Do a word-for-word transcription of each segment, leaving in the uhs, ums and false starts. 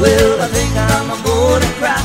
Well, I think I'm gonna cry.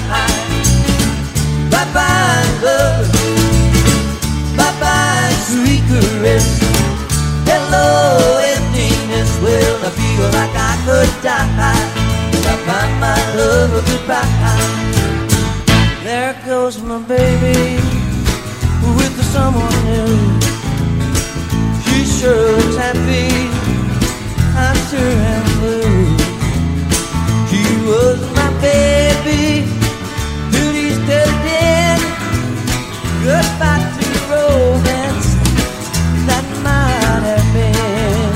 Bye-bye, love. Bye-bye, sweet caress. Hello, emptiness. Well, I feel like I could die. Bye-bye, my love, goodbye. There goes my baby with someone new. She sure looks happy, I sure am blue. She was my baby, duty's still dead. Goodbye to the romance that might have been.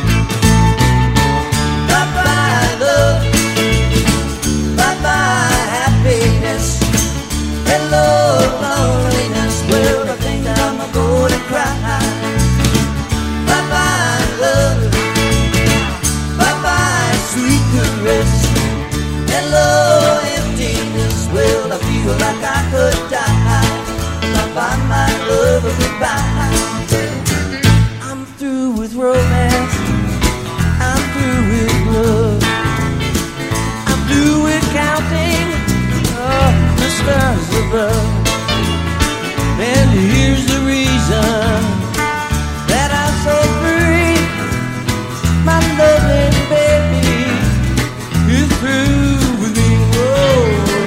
Bye-bye, love. Bye-bye, happiness. Hello, loneliness. Well, I think I'm gonna cry. Bye-bye, love. Bye-bye, sweet caress. Hello, emptiness. Well, I feel like I could die. Bye-bye, my love, goodbye. I'm through with romance. I'm through with love. I'm through with counting oh, the stars above. And here's the reason that I'm so free. My lovely baby is through with me. Whoa.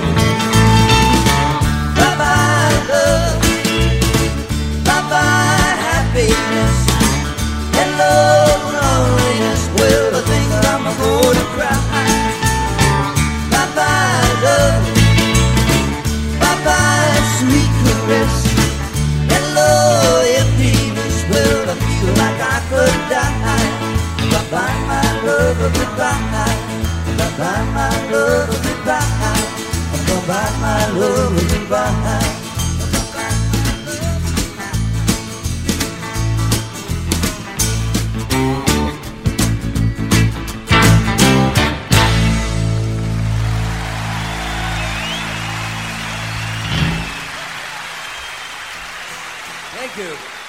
Bye-bye, love. Bye-bye, happiness. Hello, loneliness. Well, I think I'm gonna cry. Bye-bye, love. Bye-bye, sweet caress. Hello, emptiness. Well, I feel like I could die. Bye-bye, my love, goodbye. Bye-bye, my love, goodbye. Bye-bye, my love, goodbye. Thank you.